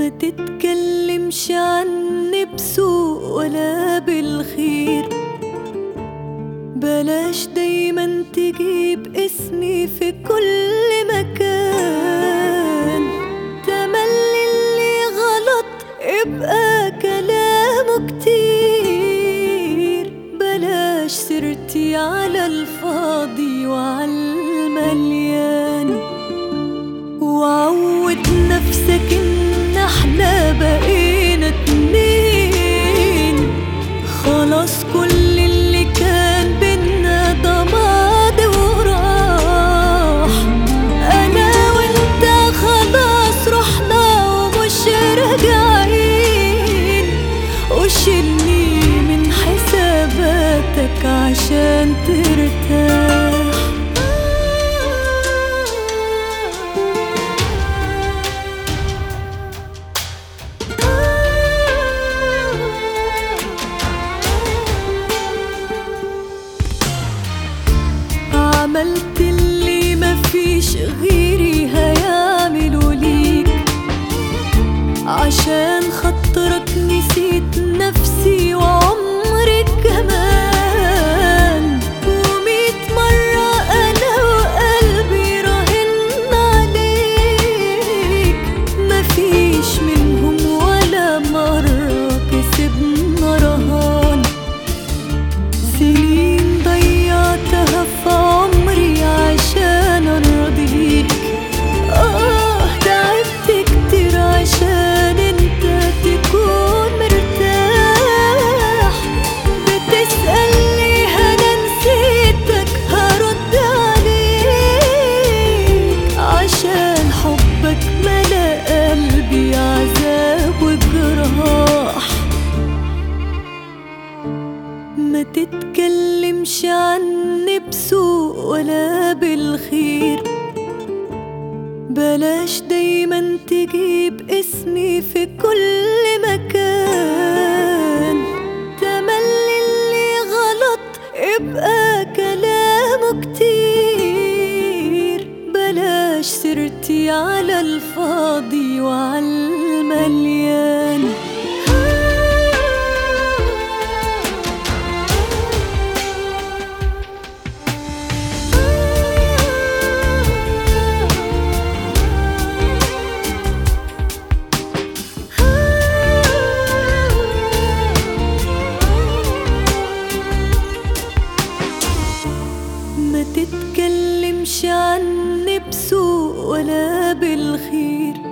ما تتكلمش عني بسوء ولا بالخير، بلاش دايما تجيب اسمي في كل مكان. تملي اللي غلط ابقى كلامه كتير، بلاش سيرتي على الفاضي وعلى المليان. وعود نفسك ان احنا بقينا اتنين، خلاص كل اللي كان بينا ده ماضي وراح. انا وانت خلاص رحنا ومش راجعين، وشيلني من حساباتك عشان ترتاح. عملت اللي مفيش غيري هيعملوا ليك، عشان خاطرك نسيت نفسي وعمري كمان. وميت مرة أنا وقلبي راهن عليك، مفيش منهم ولا مرة كسبنا رهان. سنين ضيعتها في عمري عشان ارضيك، تعبت كتير عشان انت تكون مرتاح. بتسألني انا نسيتك، هرد عليك عشان حبك ملا قلبي عذاب وجراح. ما تتكلمش عني بسوء ولا بالخير، بلاش دايما تجيب اسمي في كل مكان. تملي اللي غلط ابقى كلامه كتير، بلاش سيرتي على الفاضي وعلى المليان. ما تتكلمش عني بسوء ولا بالخير،